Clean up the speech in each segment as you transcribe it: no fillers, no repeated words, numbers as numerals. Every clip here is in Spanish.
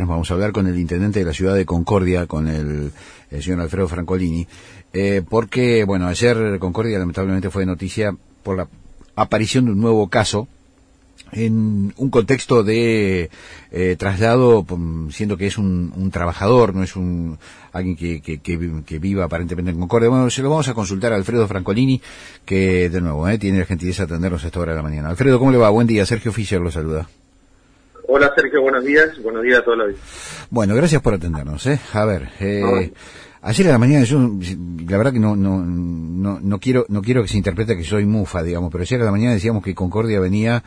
Vamos a hablar con el intendente de la ciudad de Concordia, con el señor Alfredo Francolini, porque, bueno, ayer Concordia lamentablemente fue noticia por la aparición de un nuevo caso en un contexto de traslado, siendo que es un trabajador, no es alguien que viva aparentemente en Concordia. Bueno, se lo vamos a consultar a Alfredo Francolini, que de nuevo tiene la gentileza de atendernos a esta hora de la mañana. Alfredo, ¿cómo le va? Buen día, Sergio Fischer lo saluda. Hola Sergio, buenos días a toda la vida. Bueno, gracias por atendernos. A ver, ayer a la mañana yo, la verdad que no quiero que se interprete que soy mufa, digamos, pero ayer a la mañana decíamos que Concordia venía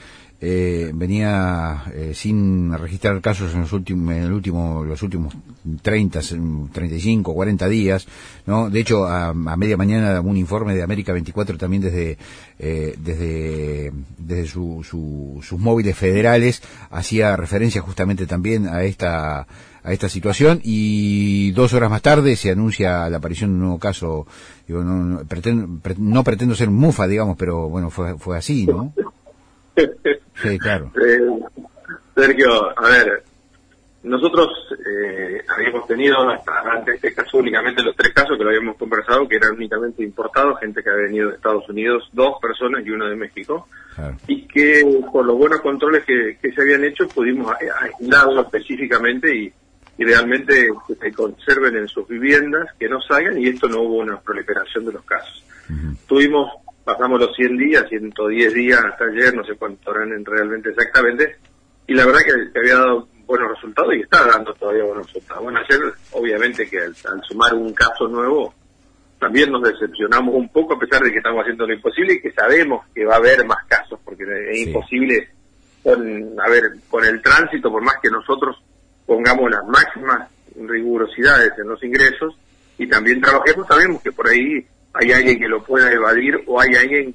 sin registrar casos en los últimos 30, 35, 40 días, ¿no? De hecho, a media mañana un informe de América 24 también desde sus móviles federales hacía referencia justamente también a esta situación, y 2 horas más tarde se anuncia la aparición de un nuevo caso. Digo, no pretendo ser mufa, digamos, pero bueno, fue así, ¿no? Sí, claro. Sergio, a ver, nosotros habíamos tenido hasta antes de este caso únicamente los 3 casos que lo habíamos conversado, que eran únicamente importados, gente que había venido de Estados Unidos, 2 personas y 1 de México, claro. Y que por los buenos controles que se habían hecho pudimos aislarlos específicamente y realmente que se conserven en sus viviendas, que no salgan, y esto no hubo una proliferación de los casos. Uh-huh. Pasamos los 100 días, 110 días hasta ayer, no sé cuánto eran realmente exactamente, y la verdad que había dado buenos resultados y está dando todavía buenos resultados. Bueno, ayer obviamente que al sumar un caso nuevo, también nos decepcionamos un poco, a pesar de que estamos haciendo lo imposible y que sabemos que va a haber más casos, porque es imposible con el tránsito, por más que nosotros pongamos las máximas rigurosidades en los ingresos y también trabajemos, sabemos que por ahí hay alguien que lo pueda evadir o hay alguien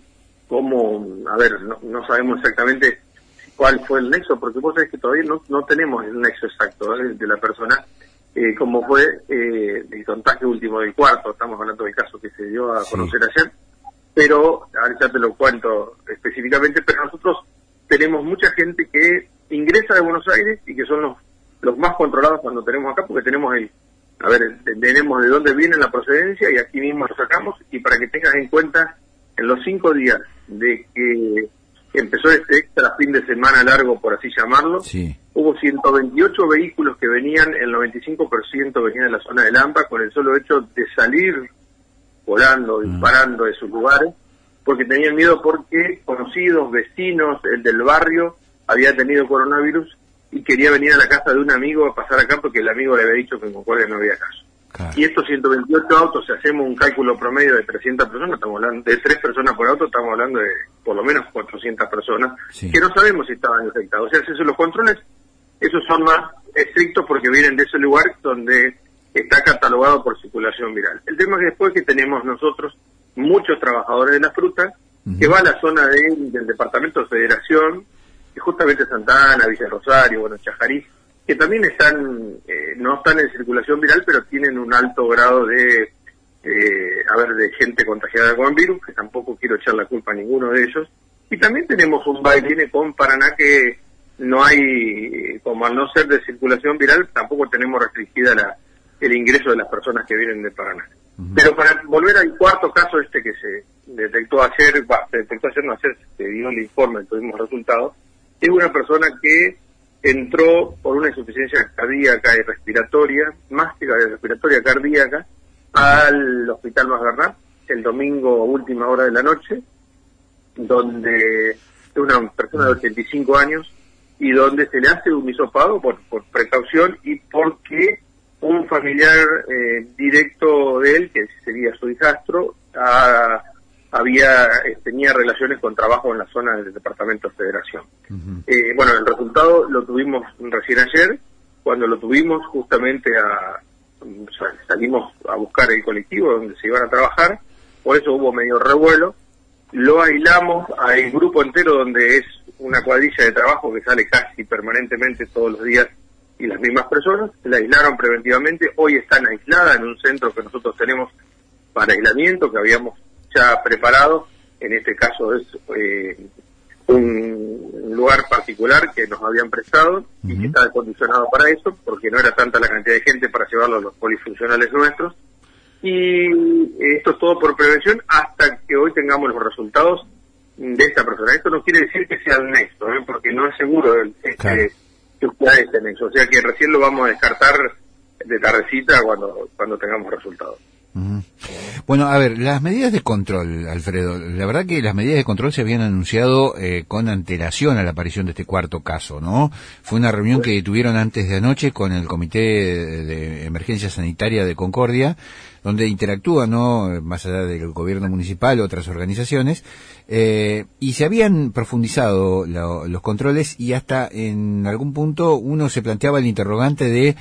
no sabemos exactamente cuál fue el nexo, porque vos sabés que todavía no tenemos el nexo exacto de la persona, como fue el contagio último del cuarto. Estamos hablando del caso que se dio a conocer ayer, pero ahora ya te lo cuento específicamente, pero nosotros tenemos mucha gente que ingresa de Buenos Aires y que son los más controlados cuando tenemos acá, porque tenemos tenemos de dónde viene la procedencia y aquí mismo lo sacamos. Y para que tengas en cuenta, en los 5 días de que empezó este extra fin de semana largo, por así llamarlo, sí, hubo 128 vehículos que venían, el 95% venían de la zona de Lampa, con el solo hecho de salir volando, disparando de sus lugares, porque tenían miedo porque conocidos, vecinos, el del barrio, había tenido coronavirus y quería venir a la casa de un amigo a pasar acá porque el amigo le había dicho que en Concordia no había caso. Claro. Y estos 128 autos, si hacemos un cálculo promedio de 300 personas, estamos hablando de 3 personas por auto, estamos hablando de por lo menos 400 personas, sí, que no sabemos si estaban infectados. O sea, si los controles, esos son más estrictos porque vienen de ese lugar donde está catalogado por circulación viral. El tema es que después que tenemos nosotros muchos trabajadores de la fruta, que va a la zona del departamento de Federación, que justamente Santa Ana, Villa Rosario, bueno, Chajarí, que también no están en circulación viral, pero tienen un alto grado de gente contagiada con virus, que tampoco quiero echar la culpa a ninguno de ellos. Y también tenemos un baile con Paraná que no hay, como al no ser de circulación viral, tampoco tenemos restringida el ingreso de las personas que vienen de Paraná. Uh-huh. Pero para volver al cuarto caso que se detectó ayer, se dio el informe, tuvimos resultados, es una persona que entró por una insuficiencia cardíaca y respiratoria, más que respiratoria cardíaca, al Hospital Masgarrá el domingo última hora de la noche, donde es una persona de 85 años y donde se le hace un hisopado por precaución y porque un familiar directo de él, que sería su hijastro, tenía relaciones con trabajo en la zona del departamento de Federación. Uh-huh. El resultado lo tuvimos recién ayer, cuando lo tuvimos justamente salimos a buscar el colectivo donde se iban a trabajar, por eso hubo medio revuelo, lo aislamos al grupo entero, donde es una cuadrilla de trabajo que sale casi permanentemente todos los días y las mismas personas, la aislaron preventivamente, hoy están aisladas en un centro que nosotros tenemos para aislamiento, que habíamos ya preparado. En este caso es un lugar particular que nos habían prestado y que está acondicionado para eso, porque no era tanta la cantidad de gente para llevarlo a los polifuncionales nuestros. Y esto es todo por prevención hasta que hoy tengamos los resultados de esta persona. Esto no quiere decir que sea el nexo, porque no es seguro que sea este nexo. O sea que recién lo vamos a descartar de tardecita cuando tengamos resultados. Bueno, a ver, las medidas de control, Alfredo, la verdad que las medidas de control se habían anunciado con antelación a la aparición de este cuarto caso, ¿no? Fue una reunión que tuvieron antes de anoche con el Comité de Emergencia Sanitaria de Concordia, donde interactúan, ¿no?, más allá del gobierno municipal, otras organizaciones, y se habían profundizado los controles y hasta en algún punto uno se planteaba el interrogante de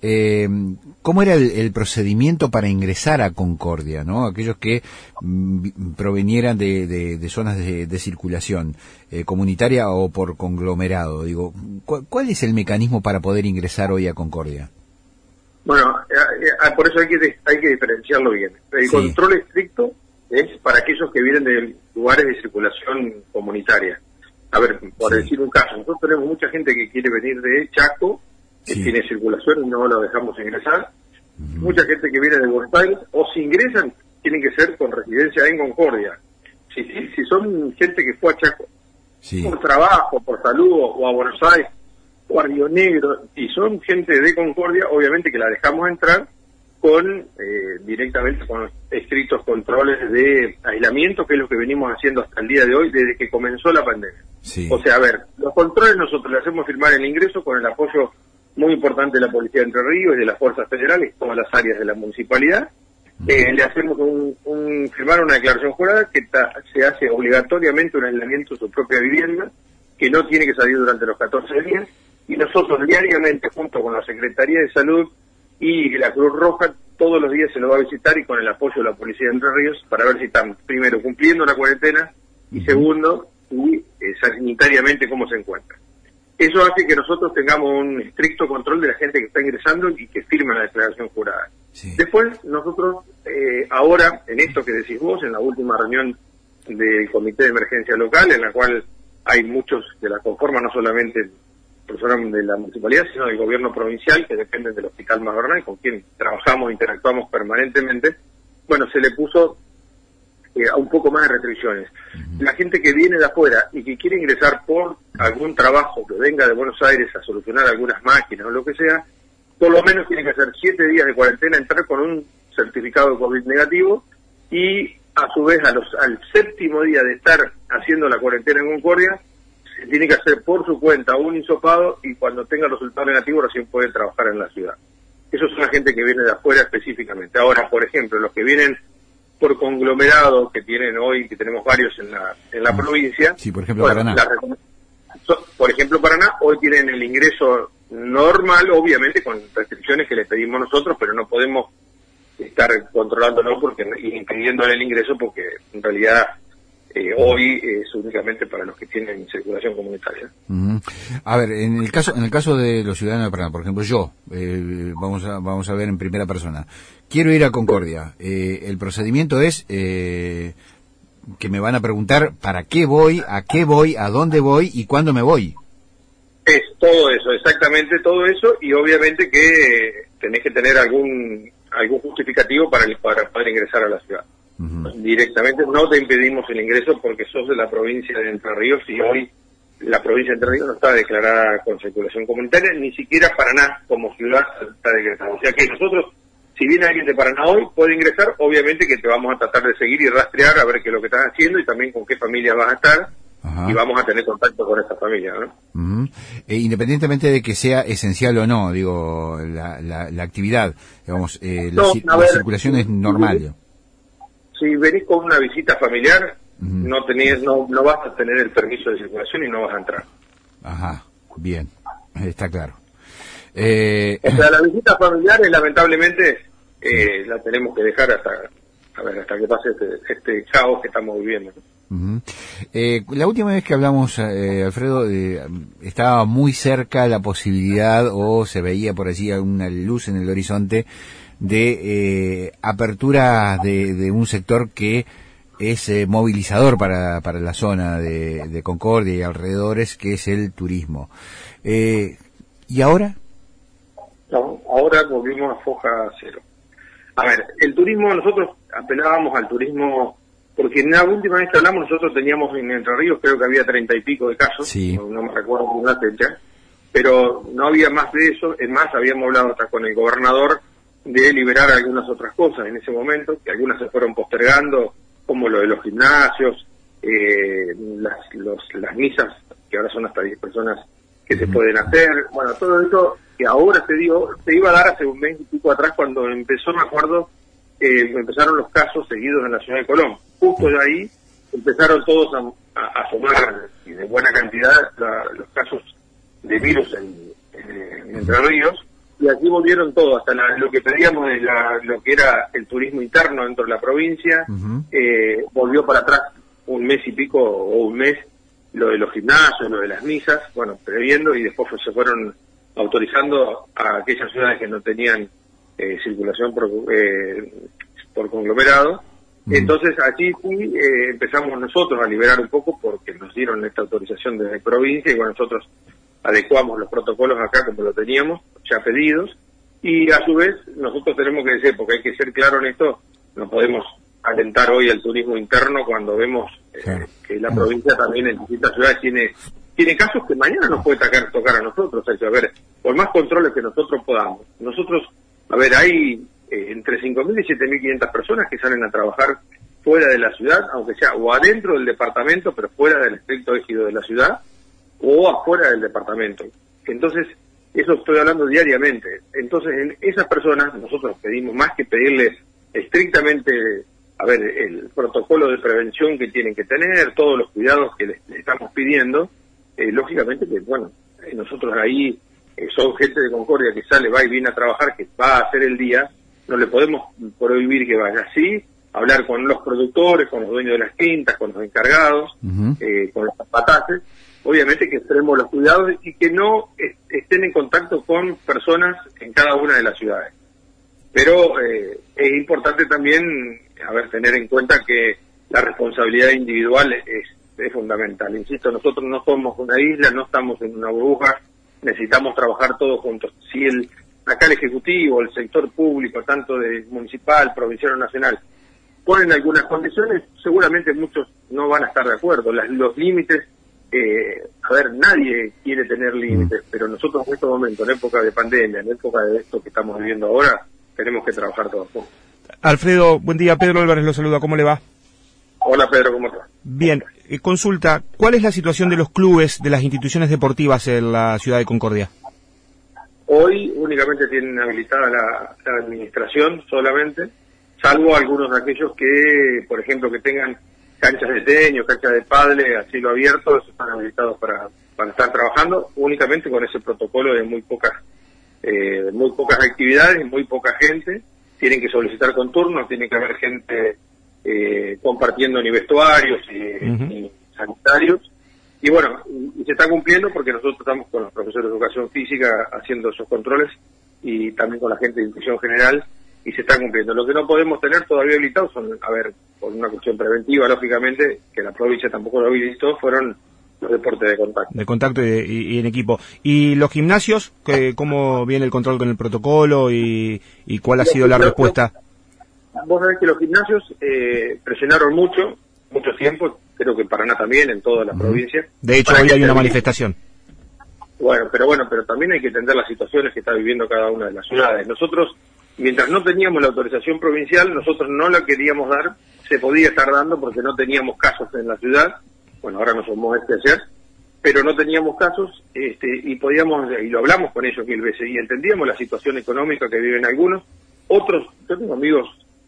cómo era el procedimiento para ingresar a Concordia, ¿no? Aquellos que provenieran de zonas de circulación comunitaria o por conglomerado. Digo, ¿cuál es el mecanismo para poder ingresar hoy a Concordia? Bueno, por eso hay que diferenciarlo bien. El control estricto es para aquellos que vienen de lugares de circulación comunitaria. A ver, por decir un caso, nosotros tenemos mucha gente que quiere venir de Chaco, que tiene circulación y no lo dejamos ingresar. Mucha gente que viene de Buenos Aires, o si ingresan, tienen que ser con residencia en Concordia. Si son gente que fue a Chaco por trabajo, por salud, o a Buenos Aires, o a Río Negro, y son gente de Concordia, obviamente que la dejamos entrar con directamente con estrictos controles de aislamiento, que es lo que venimos haciendo hasta el día de hoy, desde que comenzó la pandemia. O sea, a ver, los controles nosotros le hacemos firmar el ingreso con el apoyo muy importante de la Policía de Entre Ríos y de las Fuerzas Federales, todas las áreas de la municipalidad. Le hacemos firmar una declaración jurada que se hace obligatoriamente un aislamiento en su propia vivienda, que no tiene que salir durante los 14 días, y nosotros diariamente, junto con la Secretaría de Salud y la Cruz Roja, todos los días se lo va a visitar y con el apoyo de la Policía de Entre Ríos para ver si están, primero, cumpliendo la cuarentena y segundo, y sanitariamente cómo se encuentran. Eso hace que nosotros tengamos un estricto control de la gente que está ingresando y que firma la declaración jurada. Después, nosotros, ahora, en esto que decís vos, en la última reunión del Comité de Emergencia Local, en la cual hay muchos que la conforman, no solamente personas de la municipalidad, sino del gobierno provincial, que dependen del Hospital Madornal, con quien trabajamos, interactuamos permanentemente, bueno, se le puso un poco más de restricciones. La gente que viene de afuera y que quiere ingresar por algún trabajo que venga de Buenos Aires a solucionar algunas máquinas o lo que sea, por lo menos tiene que hacer 7 días de cuarentena, entrar con un certificado de COVID negativo y a su vez al 7º día de estar haciendo la cuarentena en Concordia, se tiene que hacer por su cuenta un hisopado y cuando tenga resultado negativo recién puede trabajar en la ciudad. Eso es una gente que viene de afuera específicamente. Ahora, por ejemplo, los que vienen por conglomerado que tienen hoy, que tenemos varios en la provincia. Sí, por ejemplo, Paraná. Por ejemplo, Paraná, hoy tienen el ingreso normal, obviamente, con restricciones que les pedimos nosotros, pero no podemos estar controlándolo y impidiéndole el ingreso porque en realidad hoy es únicamente para los que tienen circulación comunitaria. A ver, en el caso de los ciudadanos de Paraná, por ejemplo, yo, vamos a ver en primera persona, quiero ir a Concordia, el procedimiento es que me van a preguntar para qué voy, a dónde voy y cuándo me voy. Es todo eso, exactamente todo eso, y obviamente que tenés que tener algún justificativo para poder ingresar a la ciudad. Directamente no te impedimos el ingreso porque sos de la provincia de Entre Ríos y hoy la provincia de Entre Ríos no está declarada con circulación comunitaria, ni siquiera Paraná como ciudad está decretada. O sea que nosotros, si viene alguien de Paraná hoy, puede ingresar, obviamente que te vamos a tratar de seguir y rastrear a ver qué es lo que estás haciendo y también con qué familia vas a estar. Y vamos a tener contacto con esa familia, ¿no? Independientemente de que sea esencial o no, digo, la actividad, digamos, la circulación es normal. Si venís con una visita familiar, no vas a tener el permiso de circulación y no vas a entrar. Ajá, bien, está claro. O sea, la visita familiar, lamentablemente, la tenemos que dejar hasta que pase este caos que estamos viviendo. La última vez que hablamos, Alfredo, estaba muy cerca la posibilidad, o se veía por allí una luz en el horizonte, de apertura de un sector que es movilizador para la zona de Concordia y alrededores, que es el turismo. ¿Y ahora? No, ahora volvimos a foja cero. A ver, el turismo, nosotros apelábamos al turismo, porque en la última vez que hablamos nosotros teníamos en Entre Ríos, creo que había 30 y pico de casos, sí. no me recuerdo una fecha, pero no había más de eso. Es más, habíamos hablado hasta con el gobernador de liberar algunas otras cosas en ese momento, que algunas se fueron postergando, como lo de los gimnasios, las misas, que ahora son hasta 10 personas que se pueden hacer. Bueno, todo eso que ahora se iba a dar hace un mes y pico atrás, cuando empezó, me acuerdo, empezaron los casos seguidos en la ciudad de Colón. Justo de ahí empezaron todos a sumar de buena cantidad los casos de virus en Entre Ríos, y aquí volvieron todos, hasta lo que pedíamos de lo que era el turismo interno dentro de la provincia, volvió para atrás un mes y pico o un mes, lo de los gimnasios, lo de las misas, bueno, previendo, y después se fueron autorizando a aquellas ciudades que no tenían circulación por conglomerado. Entonces allí sí empezamos nosotros a liberar un poco, porque nos dieron esta autorización desde provincia, y bueno, nosotros adecuamos los protocolos acá como lo teníamos ya pedidos, y a su vez nosotros tenemos que decir, porque hay que ser claro en esto, no podemos alentar hoy al turismo interno cuando vemos que la provincia también en distintas ciudades tiene casos que mañana nos puede tocar a nosotros. O sea, a ver, por más controles que nosotros podamos, hay entre 5.000 y 7.500 personas que salen a trabajar fuera de la ciudad, aunque sea o adentro del departamento, pero fuera del estricto ejido de la ciudad, o afuera del departamento. Entonces, eso estoy hablando diariamente. Entonces, en esas personas nosotros pedimos, más que pedirles estrictamente, el protocolo de prevención que tienen que tener, todos los cuidados que les estamos pidiendo, lógicamente que, bueno, nosotros ahí son gente de Concordia que sale, va y viene a trabajar, que va a hacer el día, no le podemos prohibir que vaya así, hablar con los productores, con los dueños de las quintas, con los encargados, con los zapataces, obviamente que extremos los cuidados y que no estén en contacto con personas en cada una de las ciudades. Pero es importante también, tener en cuenta que la responsabilidad individual es fundamental. Insisto, nosotros no somos una isla, no estamos en una burbuja, necesitamos trabajar todos juntos. Si acá el Ejecutivo, el sector público, tanto de municipal, provincial o nacional, ponen algunas condiciones, seguramente muchos no van a estar de acuerdo. Los límites, nadie quiere tener límites, pero nosotros en este momento, en época de pandemia, en época de esto que estamos viviendo ahora, tenemos que trabajar todos juntos. Alfredo, buen día. Pedro Álvarez lo saluda. ¿Cómo le va? Hola, Pedro, ¿cómo estás? Bien. Consulta, ¿cuál es la situación de los clubes, de las instituciones deportivas en la ciudad de Concordia? Hoy únicamente tienen habilitada la administración solamente, salvo algunos de aquellos que, por ejemplo, que tengan canchas de tenis, canchas de pádel a cielo abierto, esos están habilitados para estar trabajando únicamente con ese protocolo de muy pocas actividades, muy poca gente. Tienen que solicitar con turnos, tiene que haber gente compartiendo ni vestuarios ni sanitarios, y bueno, y se está cumpliendo porque nosotros estamos con los profesores de educación física haciendo esos controles, y también con la gente de educación general, y se está cumpliendo. Lo que no podemos tener todavía habilitados son, por una cuestión preventiva, lógicamente, que la provincia tampoco lo habilitó, fueron los deportes de contacto. De contacto y en equipo. ¿Y los gimnasios? ¿Cómo viene el control con el protocolo y cuál ha sido la respuesta? Vos sabés que los gimnasios presionaron mucho tiempo, creo que en Paraná también, en toda la provincia. De hecho, hoy hay una manifestación. Pero también hay que entender las situaciones que está viviendo cada una de las ciudades. Nosotros, mientras no teníamos la autorización provincial, nosotros no la queríamos dar, se podía estar dando porque no teníamos casos en la ciudad. Bueno, ahora no somos ayer, pero no teníamos casos, y lo hablamos con ellos 1000 veces, y entendíamos la situación económica que viven algunos. Otros, yo tengo amigos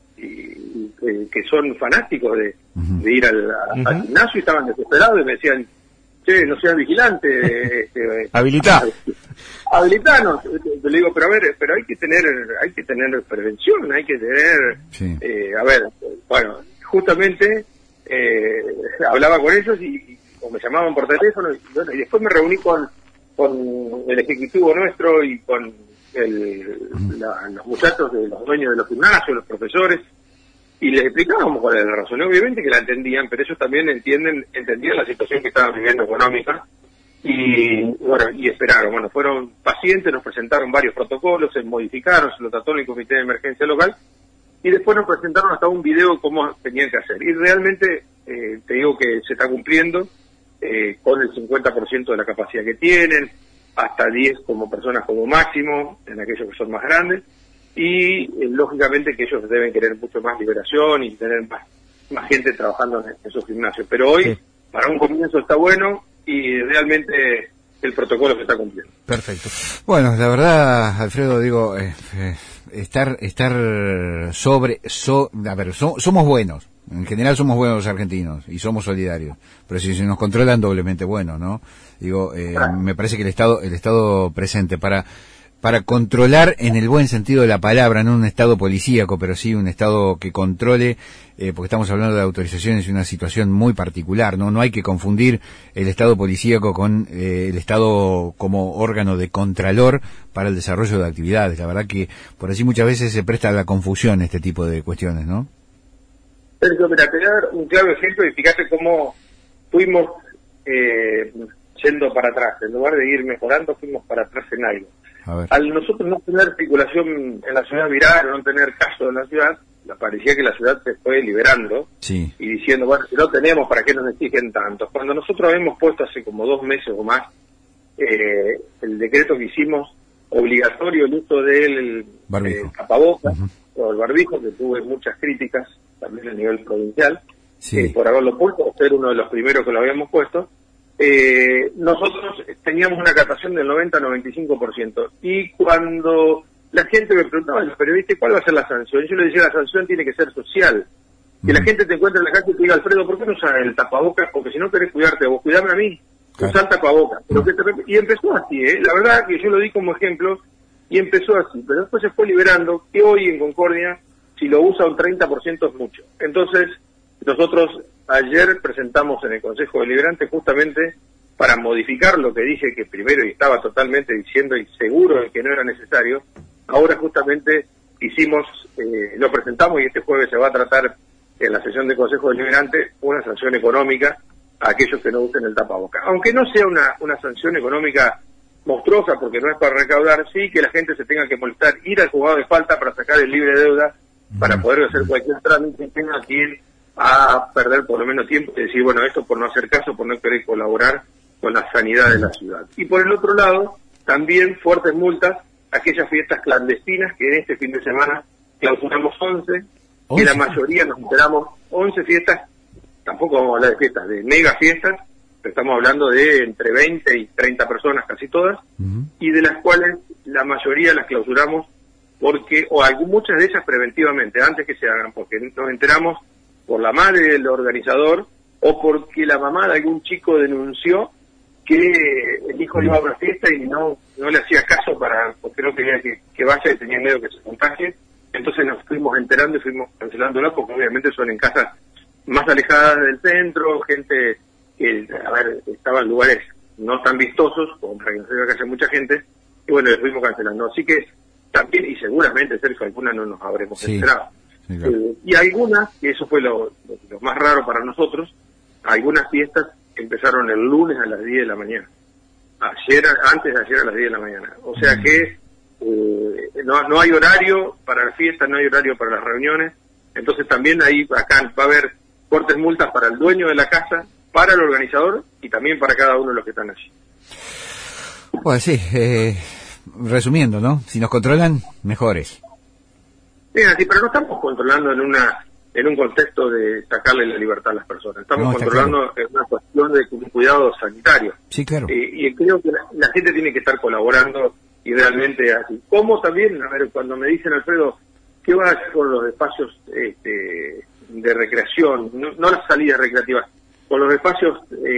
que son fanáticos de ir al gimnasio, y estaban desesperados y me decían, che, no seas vigilante, habilitanos. Le digo, pero hay que tener prevención, hay que tener, justamente hablaba con ellos o me llamaban por teléfono, y después me reuní con el ejecutivo nuestro y con los muchachos de los dueños de los gimnasios, los profesores, y les explicábamos cuál era la razón. Y obviamente que la entendían, pero ellos también entendían la situación que estaban viviendo económica, y bueno, y esperaron. Bueno, fueron pacientes, nos presentaron varios protocolos, se modificaron, se lo trató en el comité de emergencia local, y después nos presentaron hasta un video de cómo tenían que hacer. Y realmente, te digo que se está cumpliendo, con el 50% de la capacidad que tienen, hasta 10 como personas como máximo, en aquellos que son más grandes, y lógicamente que ellos deben querer mucho más liberación y tener más gente trabajando en sus gimnasios. Pero hoy, sí, para un comienzo está bueno, y realmente el protocolo se está cumpliendo. Perfecto. Bueno, la verdad, Alfredo, digo, somos buenos. En general somos buenos los argentinos y somos solidarios, pero si nos controlan doblemente bueno, ¿no? Digo, me parece que el Estado presente para controlar en el buen sentido de la palabra, no un Estado policíaco, pero sí un Estado que controle, porque estamos hablando de autorizaciones y una situación muy particular, ¿no? No hay que confundir el Estado policíaco con el Estado como órgano de contralor para el desarrollo de actividades. La verdad que por así muchas veces se presta a la confusión este tipo de cuestiones, ¿no? Sergio, mira, te voy a dar un claro ejemplo y fíjate cómo fuimos yendo para atrás. En lugar de ir mejorando, fuimos para atrás en algo. Al nosotros no tener circulación en la ciudad viral, no tener caso en la ciudad, parecía que la ciudad se fue liberando, sí, y diciendo, bueno, si no tenemos, ¿para qué nos exigen tanto? Cuando nosotros habíamos puesto hace como 2 meses o más el decreto que hicimos obligatorio el uso del tapabocas, o el barbijo, que tuve muchas críticas también a nivel provincial, sí, por haberlo puesto, ser uno de los primeros que lo habíamos puesto. Nosotros teníamos una captación del 90-95%, y cuando la gente me preguntaba, los periodistas, ¿cuál va a ser la sanción? Yo le decía, la sanción tiene que ser social, que la gente te encuentre en la calle y te diga, Alfredo, ¿por qué no usas el tapabocas? Porque si no querés cuidarte vos, cuidame a mí, usa el tapabocas. Y empezó así, la verdad que yo lo di como ejemplo, y empezó así, pero después se fue liberando, que hoy en Concordia, si lo usa un 30% es mucho. Entonces, nosotros ayer presentamos en el Consejo Deliberante justamente para modificar lo que dije que primero y estaba totalmente diciendo y seguro de que no era necesario. Ahora justamente lo presentamos, y este jueves se va a tratar en la sesión del Consejo Deliberante una sanción económica a aquellos que no usen el tapaboca. Aunque no sea una sanción económica monstruosa, porque no es para recaudar, sí que la gente se tenga que molestar, ir al juzgado de falta para sacar el libre de deuda, para poder hacer cualquier trámite, y tenga que ir a perder por lo menos tiempo y decir, bueno, esto por no hacer caso, por no querer colaborar con la sanidad de la ciudad. Y por el otro lado, también fuertes multas a aquellas fiestas clandestinas que en este fin de semana clausuramos 11, que la mayoría nos enteramos, 11 fiestas, tampoco vamos a hablar de fiestas, de mega fiestas, pero estamos hablando de entre 20 y 30 personas, casi todas, y de las cuales la mayoría las clausuramos porque, muchas de ellas preventivamente, antes que se hagan, porque nos enteramos por la madre del organizador, o porque la mamá de algún chico denunció que el hijo iba a una fiesta y no le hacía caso porque no quería que vaya y tenía miedo que se contagie. Entonces nos fuimos enterando y fuimos cancelándola, porque obviamente son en casas más alejadas del centro, gente que, estaba en lugares no tan vistosos, como para que no se vea que haya mucha gente, y bueno, les fuimos cancelando. Así que también, y seguramente, Sergio, algunas no nos habremos enterado. Sí, claro. Y algunas, y eso fue lo más raro para nosotros, algunas fiestas empezaron el lunes a las 10 de la mañana. Antes de ayer a las 10 de la mañana. O sea que no hay horario para las fiestas, no hay horario para las reuniones. Entonces también acá va a haber fuertes multas para el dueño de la casa, para el organizador y también para cada uno de los que están allí. Bueno, sí, resumiendo, ¿no? Si nos controlan, mejores. Sí, así, pero no estamos controlando en un contexto de sacarle la libertad a las personas. Estamos controlando en una cuestión de un cuidado sanitario. Sí, claro. Y creo que la gente tiene que estar colaborando y realmente así. Como también, cuando me dicen, Alfredo, ¿qué vas a hacer con los espacios de recreación? No las salidas recreativas, con los espacios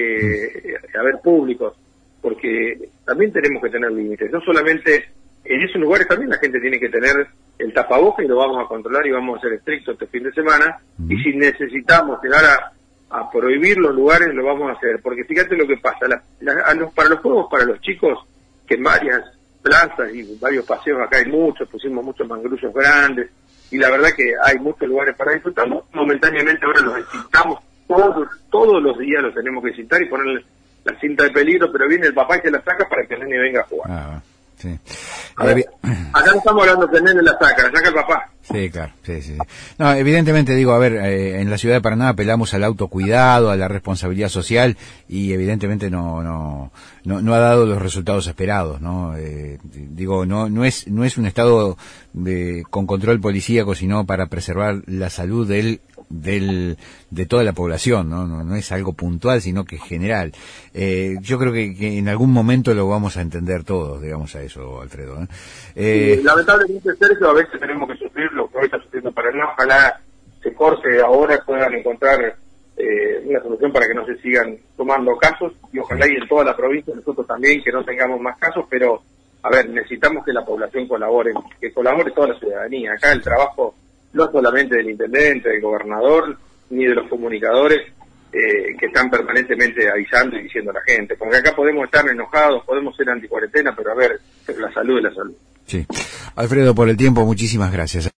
públicos, porque también tenemos que tener límites. No solamente en esos lugares, también la gente tiene que tener el tapaboca, y lo vamos a controlar y vamos a ser estrictos este fin de semana. Y si necesitamos llegar a prohibir los lugares, lo vamos a hacer, porque fíjate lo que pasa, para los juegos, para los chicos, que en varias plazas y varios paseos, acá hay muchos, pusimos muchos mangrullos grandes, y la verdad que hay muchos lugares para disfrutarlo. Momentáneamente ahora los citamos todos los días, los tenemos que citar y ponerle la cinta de peligro, pero viene el papá y se la saca para que el nene venga a jugar. Sí. Acá no estamos hablando que el nene la saca el papá. Sí, claro, sí. No, evidentemente digo, a ver, en la ciudad de Paraná apelamos al autocuidado, a la responsabilidad social, y evidentemente no ha dado los resultados esperados, ¿no? Digo, no es un estado con control policíaco, sino para preservar la salud de toda la población, no es algo puntual, sino que es general. Yo creo que en algún momento lo vamos a entender todos, digamos, a eso, Alfredo, ¿eh? Sí, lamentablemente, Sergio, a veces tenemos que sufrir lo que hoy está sufriendo Paraná. Ojalá se corte ahora, puedan encontrar una solución para que no se sigan tomando casos, y ojalá y en toda la provincia nosotros también que no tengamos más casos, pero a ver, necesitamos que la población colabore, que colabore toda la ciudadanía. Acá el trabajo no solamente del intendente, del gobernador, ni de los comunicadores que están permanentemente avisando y diciendo a la gente, porque acá podemos estar enojados, podemos ser anticuarentena, pero a ver, la salud es la salud. Sí. Alfredo, por el tiempo, muchísimas gracias.